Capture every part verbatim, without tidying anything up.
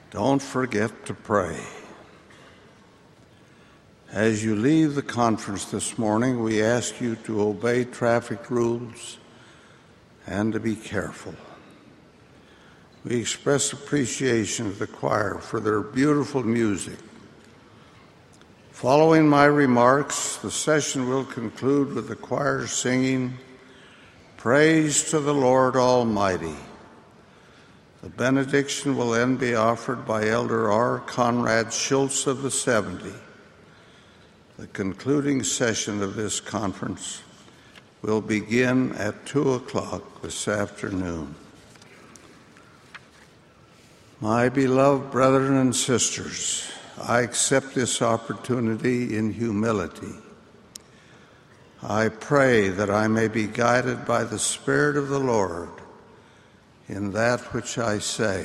Don't forget to pray. As you leave the conference this morning, we ask you to obey traffic rules and to be careful. We express appreciation to the choir for their beautiful music. Following my remarks, the session will conclude with the choir singing Praise to the Lord Almighty. The benediction will then be offered by Elder R. Conrad Schultz of the seventy. The concluding session of this conference will begin at two o'clock this afternoon. My beloved brethren and sisters, I accept this opportunity in humility. I pray that I may be guided by the Spirit of the Lord in that which I say.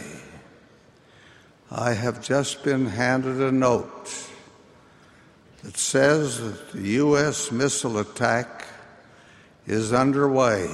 I have just been handed a note that says that the U S missile attack is underway.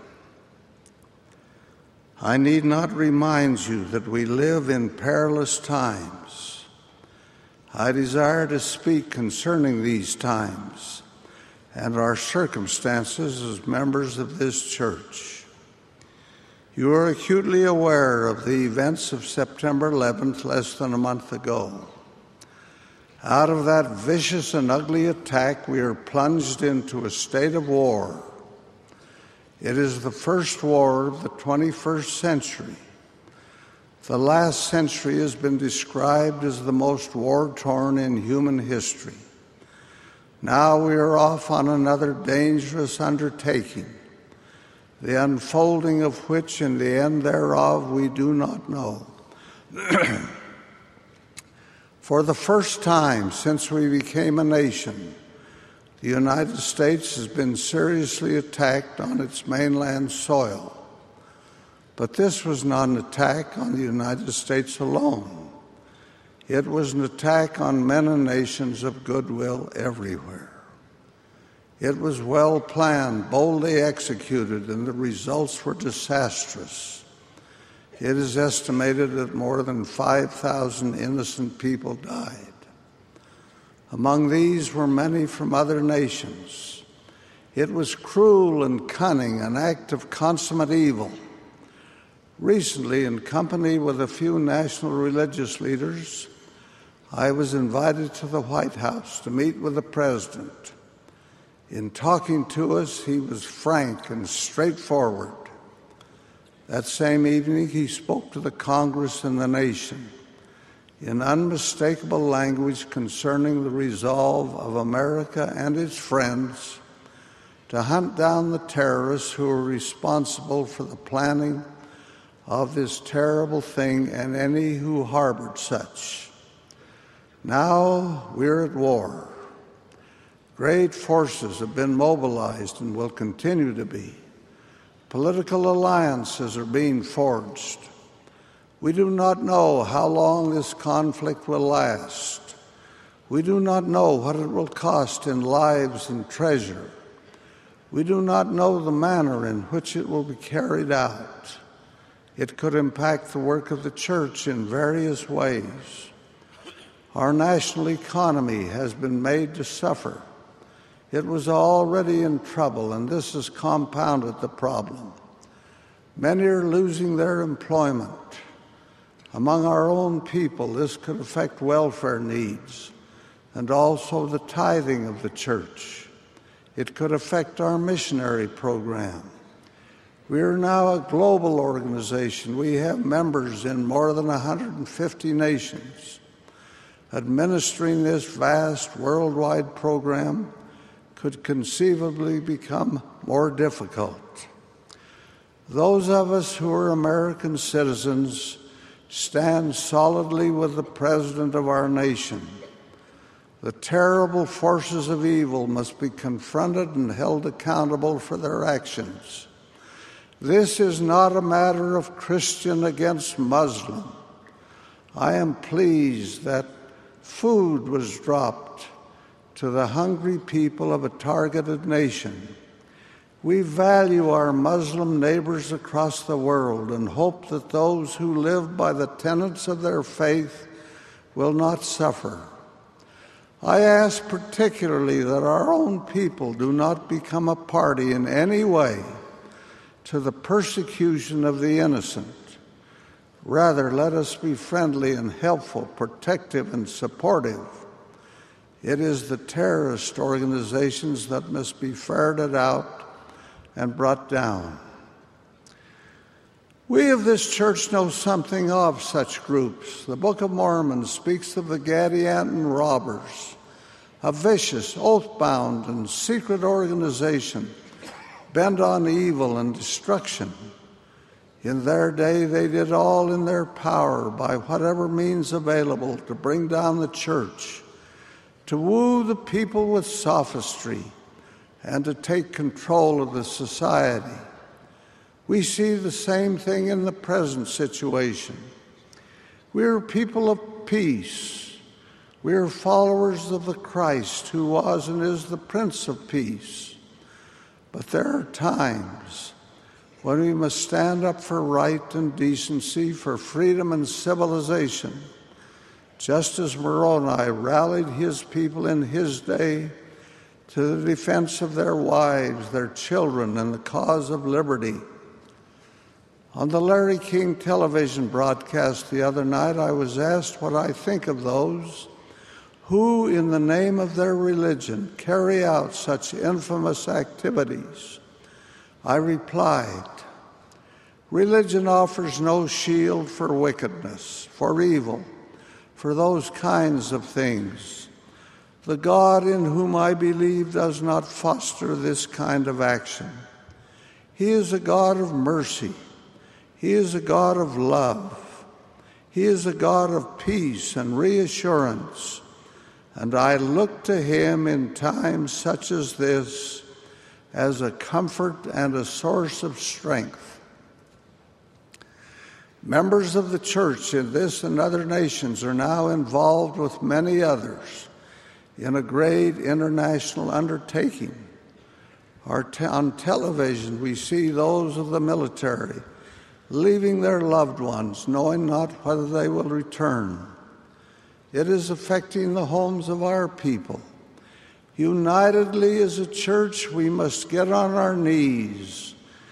I need not remind you that we live in perilous times. I desire to speak concerning these times and our circumstances as members of this church. You are acutely aware of the events of September eleventh, less than a month ago. Out of that vicious and ugly attack, we are plunged into a state of war. It is the first war of the twenty-first century. The last century has been described as the most war-torn in human history. Now we are off on another dangerous undertaking, the unfolding of which and the end thereof we do not know. For the first time since we became a nation, the United States has been seriously attacked on its mainland soil. But this was not an attack on the United States alone. It was an attack on men and nations of goodwill everywhere. It was well planned, boldly executed, and the results were disastrous. It is estimated that more than five thousand innocent people died. Among these were many from other nations. It was cruel and cunning, an act of consummate evil. Recently, in company with a few national religious leaders, I was invited to the White House to meet with the president. In talking to us, he was frank and straightforward. That same evening, he spoke to the Congress and the nation in unmistakable language concerning the resolve of America and its friends to hunt down the terrorists who were responsible for the planning of this terrible thing and any who harbored such. Now we're at war. Great forces have been mobilized and will continue to be. Political alliances are being forged. We do not know how long this conflict will last. We do not know what it will cost in lives and treasure. We do not know the manner in which it will be carried out. It could impact the work of the church in various ways. Our national economy has been made to suffer. It was already in trouble, and this has compounded the problem. Many are losing their employment. Among our own people, this could affect welfare needs and also the tithing of the church. It could affect our missionary program. We are now a global organization. We have members in more than one hundred fifty nations. Administering this vast worldwide program could conceivably become more difficult. Those of us who are American citizens stand solidly with the President of our nation. The terrible forces of evil must be confronted and held accountable for their actions. This is not a matter of Christian against Muslim. I am pleased that food was dropped to the hungry people of a targeted nation. We value our Muslim neighbors across the world and hope that those who live by the tenets of their faith will not suffer. I ask particularly that our own people do not become a party in any way to the persecution of the innocent. Rather, let us be friendly and helpful, protective and supportive. It is the terrorist organizations that must be ferreted out and brought down. We of this church know something of such groups. The Book of Mormon speaks of the Gadianton robbers, a vicious, oath-bound, and secret organization bent on evil and destruction. In their day, they did all in their power by whatever means available to bring down the church, to woo the people with sophistry, and to take control of the society. We see the same thing in the present situation. We are people of peace. We are followers of the Christ who was and is the Prince of Peace. But there are times when we must stand up for right and decency, for freedom and civilization, just as Moroni rallied his people in his day to the defense of their wives, their children, and the cause of liberty. On the Larry King television broadcast the other night, I was asked what I think of those who, in the name of their religion, carry out such infamous activities. I replied, religion offers no shield for wickedness, for evil, for those kinds of things. The God in whom I believe does not foster this kind of action. He is a God of mercy. He is a God of love. He is a God of peace and reassurance. And I look to him in times such as this as a comfort and a source of strength. Members of the church in this and other nations are now involved with many others in a great international undertaking. Our te- on television, we see those of the military leaving their loved ones, knowing not whether they will return. It is affecting the homes of our people. Unitedly as a church, we must get on our knees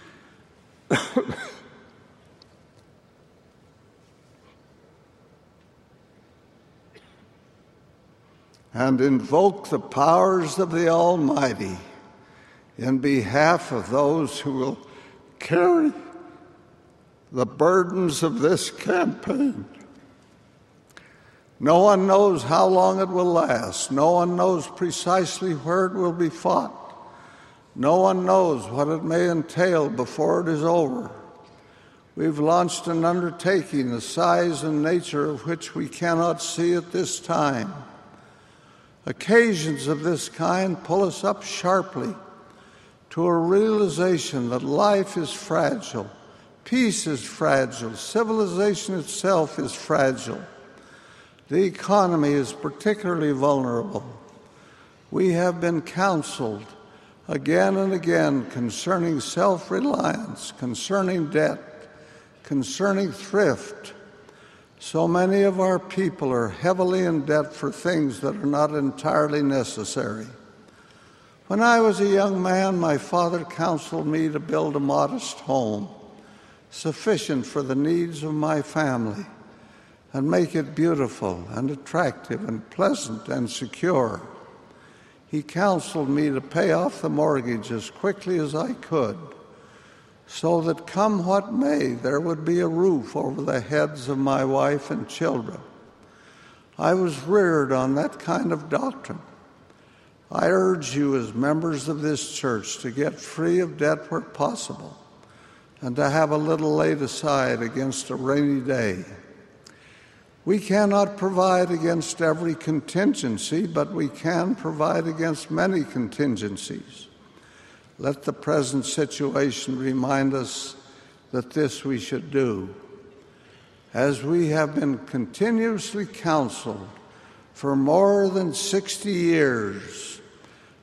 and invoke the powers of the Almighty in behalf of those who will carry the burdens of this campaign. No one knows how long it will last. No one knows precisely where it will be fought. No one knows what it may entail before it is over. We've launched an undertaking, the size and nature of which we cannot see at this time. Occasions of this kind pull us up sharply to a realization that life is fragile, peace is fragile, civilization itself is fragile. The economy is particularly vulnerable. We have been counseled again and again concerning self-reliance, concerning debt, concerning thrift. So many of our people are heavily in debt for things that are not entirely necessary. When I was a young man, my father counseled me to build a modest home, sufficient for the needs of my family, and make it beautiful and attractive and pleasant and secure. He counseled me to pay off the mortgage as quickly as I could, so that come what may, there would be a roof over the heads of my wife and children. I was reared on that kind of doctrine. I urge you as members of this church to get free of debt where possible and to have a little laid aside against a rainy day. We cannot provide against every contingency, but we can provide against many contingencies. Let the present situation remind us that this we should do. As we have been continuously counseled for more than sixty years,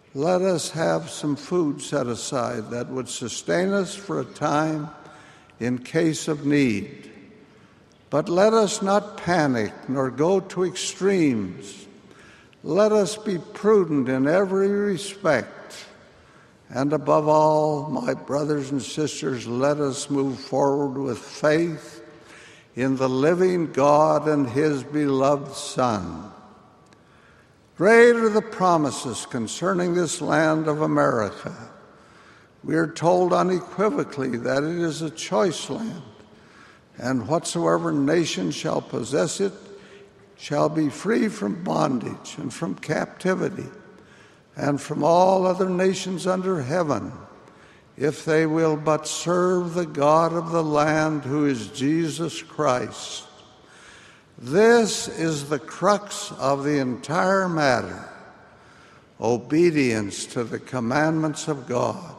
let us have some food set aside that would sustain us for a time in case of need. But let us not panic nor go to extremes. Let us be prudent in every respect. And above all, my brothers and sisters, let us move forward with faith in the living God and his beloved Son. Great are the promises concerning this land of America. We are told unequivocally that it is a choice land, and whatsoever nation shall possess it shall be free from bondage and from captivity and from all other nations under heaven, if they will but serve the God of the land, who is Jesus Christ. This is the crux of the entire matter: obedience to the commandments of God.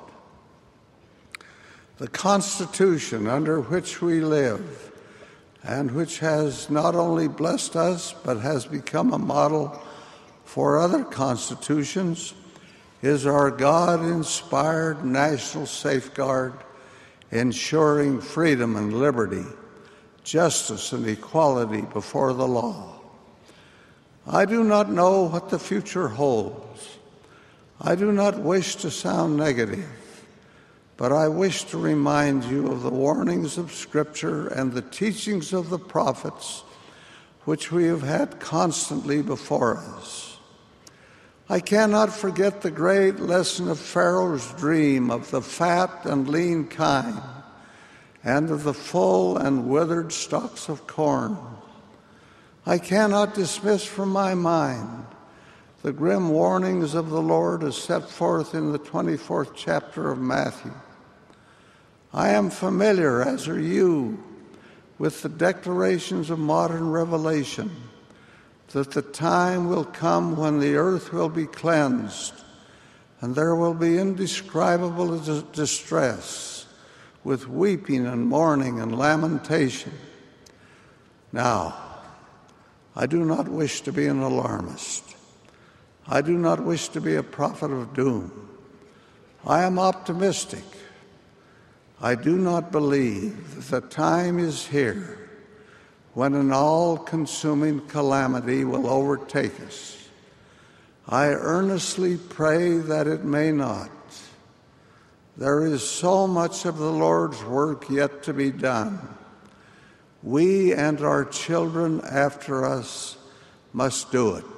The Constitution under which we live, and which has not only blessed us but has become a model for other constitutions, is our God-inspired national safeguard, ensuring freedom and liberty, justice and equality before the law. I do not know what the future holds. I do not wish to sound negative, but I wish to remind you of the warnings of Scripture and the teachings of the prophets, which we have had constantly before us. I cannot forget the great lesson of Pharaoh's dream of the fat and lean kine, and of the full and withered stalks of corn. I cannot dismiss from my mind the grim warnings of the Lord as set forth in the twenty-fourth chapter of Matthew. I am familiar, as are you, with the declarations of modern revelation that the time will come when the earth will be cleansed and there will be indescribable distress, with weeping and mourning and lamentation. Now, I do not wish to be an alarmist. I do not wish to be a prophet of doom. I am optimistic. I do not believe that the time is here when an all-consuming calamity will overtake us. I earnestly pray that it may not. There is so much of the Lord's work yet to be done. We and our children after us must do it.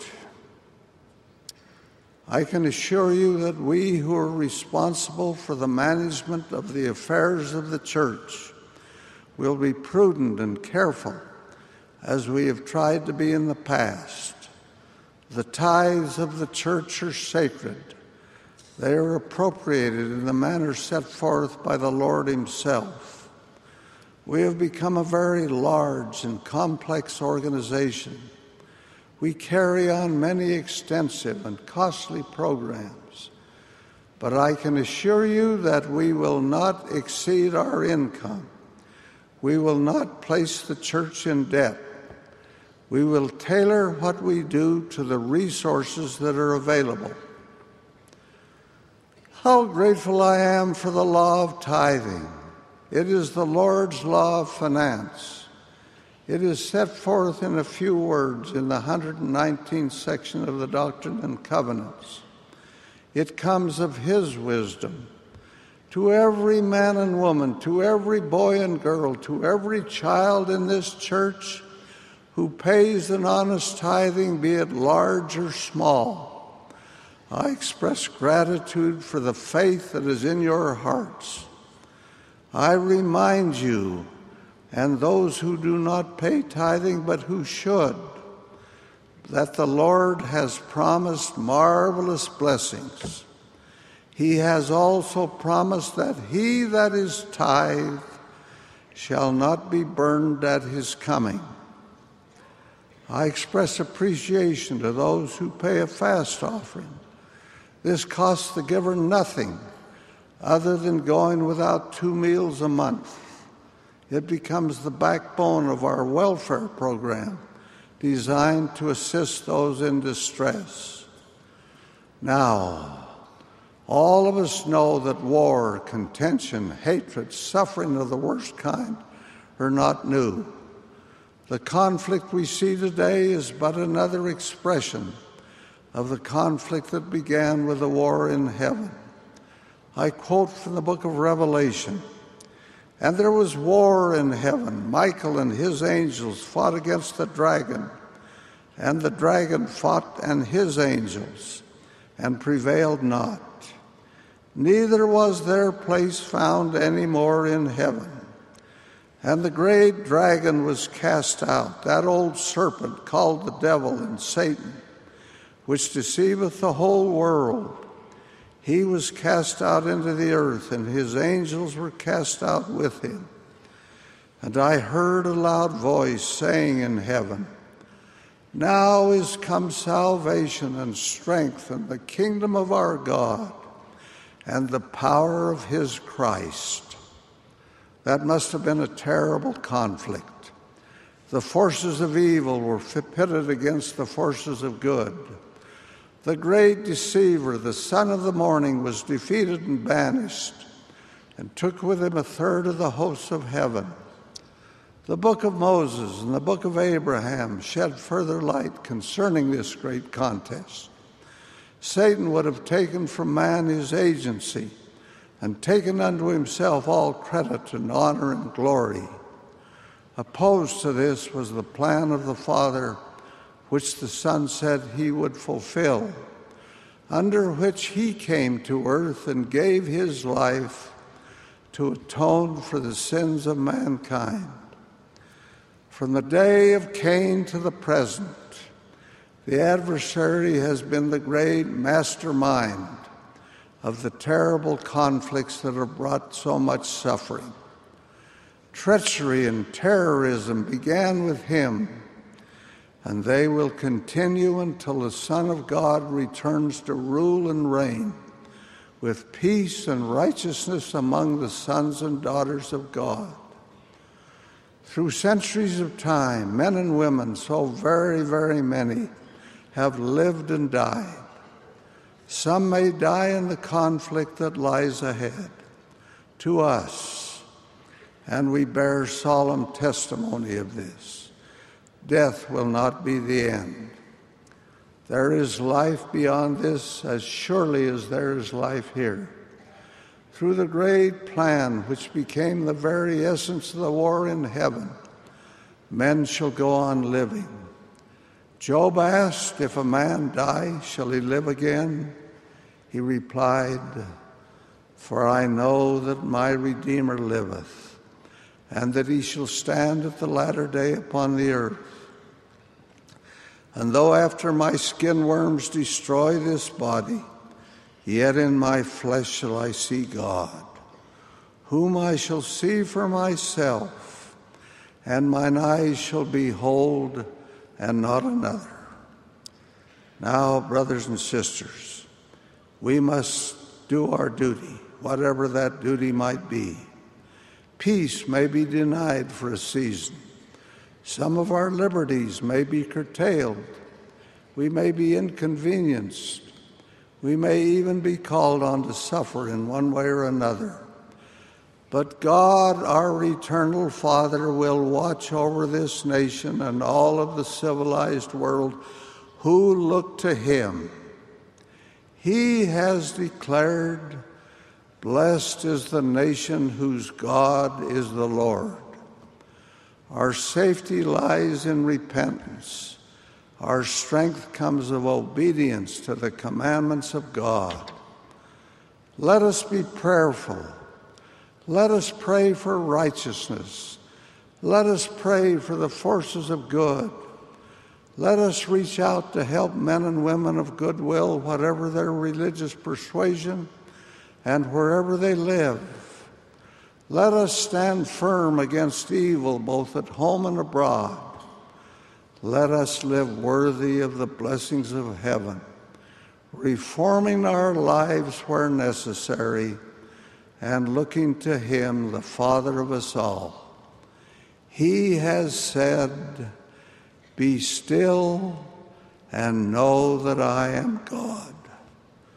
I can assure you that we who are responsible for the management of the affairs of the church will be prudent and careful, as we have tried to be in the past. The tithes of the church are sacred. They are appropriated in the manner set forth by the Lord himself. We have become a very large and complex organization. We carry on many extensive and costly programs, but I can assure you that we will not exceed our income. We will not place the church in debt. We will tailor what we do to the resources that are available. How grateful I am for the law of tithing. It is the Lord's law of finance. It is set forth in a few words in the one hundred nineteenth section of the Doctrine and Covenants. It comes of his wisdom. To every man and woman, to every boy and girl, to every child in this church who pays an honest tithing, be it large or small, I express gratitude for the faith that is in your hearts. I remind you, and those who do not pay tithing but who should, that the Lord has promised marvelous blessings. He has also promised that he that is tithe shall not be burned at his coming. I express appreciation to those who pay a fast offering. This costs the giver nothing other than going without two meals a month. It becomes the backbone of our welfare program, designed to assist those in distress. Now, All of us know that war, contention, hatred, suffering of the worst kind are not new. The conflict we see today is but another expression of the conflict that began with the war in heaven. I quote from the book of Revelation, "And there was war in heaven. Michael and his angels fought against the dragon, and the dragon fought and his angels, and prevailed not. Neither was their place found any more in heaven. And the great dragon was cast out, that old serpent called the devil and Satan, which deceiveth the whole world. He was cast out into the earth, and his angels were cast out with him. And I heard a loud voice saying in heaven, Now is come salvation and strength and the kingdom of our God and the power of his Christ." That must have been a terrible conflict. The forces of evil were pitted against the forces of good. The great deceiver, the son of the morning, was defeated and banished, and took with him a third of the hosts of heaven. The book of Moses and the book of Abraham shed further light concerning this great contest. Satan would have taken from man his agency and taken unto himself all credit and honor and glory. Opposed to this was the plan of the Father, which the Son said he would fulfill, under which he came to earth and gave his life to atone for the sins of mankind. From the day of Cain to the present, the adversary has been the great mastermind of the terrible conflicts that have brought so much suffering. Treachery and terrorism began with him, and they will continue until the Son of God returns to rule and reign with peace and righteousness among the sons and daughters of God. Through centuries of time, men and women, so very, very many, have lived and died. Some may die in the conflict that lies ahead. To us, and we bear solemn testimony of this, death will not be the end. There is life beyond this as surely as there is life here. Through the great plan which became the very essence of the war in heaven, men shall go on living. Job asked, "If a man die, shall he live again?" He replied, "For I know that my Redeemer liveth, and that he shall stand at the latter day upon the earth. And though after my skin worms destroy this body, yet in my flesh shall I see God, whom I shall see for myself, and mine eyes shall behold, and not another." Now, brothers and sisters, we must do our duty, whatever that duty might be. Peace may be denied for a season. Some of our liberties may be curtailed. We may be inconvenienced. We may even be called on to suffer in one way or another. But God, our eternal Father, will watch over this nation and all of the civilized world who look to him. He has declared, "Blessed is the nation whose God is the Lord." Our safety lies in repentance. Our strength comes of obedience to the commandments of God. Let us be prayerful. Let us pray for righteousness. Let us pray for the forces of good. Let us reach out to help men and women of goodwill, whatever their religious persuasion and wherever they live. Let us stand firm against evil, both at home and abroad. Let us live worthy of the blessings of heaven, reforming our lives where necessary, and looking to him, the Father of us all. He has said, "Be still and know that I am God."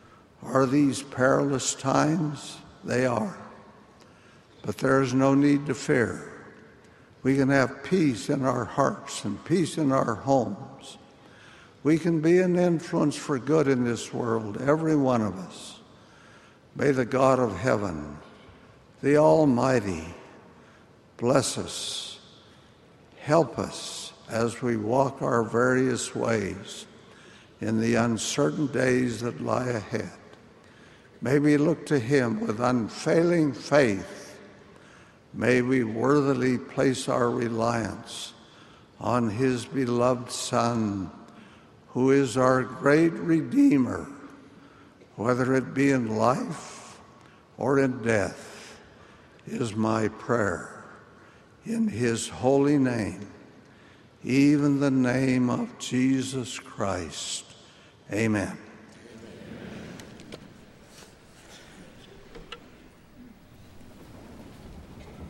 Are these perilous times? They are. But there is no need to fear. We can have peace in our hearts and peace in our homes. We can be an influence for good in this world, every one of us. May the God of heaven, the Almighty, bless us, help us as we walk our various ways in the uncertain days that lie ahead. May we look to him with unfailing faith. May we worthily place our reliance on his beloved Son, who is our great Redeemer, whether it be in life or in death, is my prayer. In his holy name, even the name of Jesus Christ. Amen.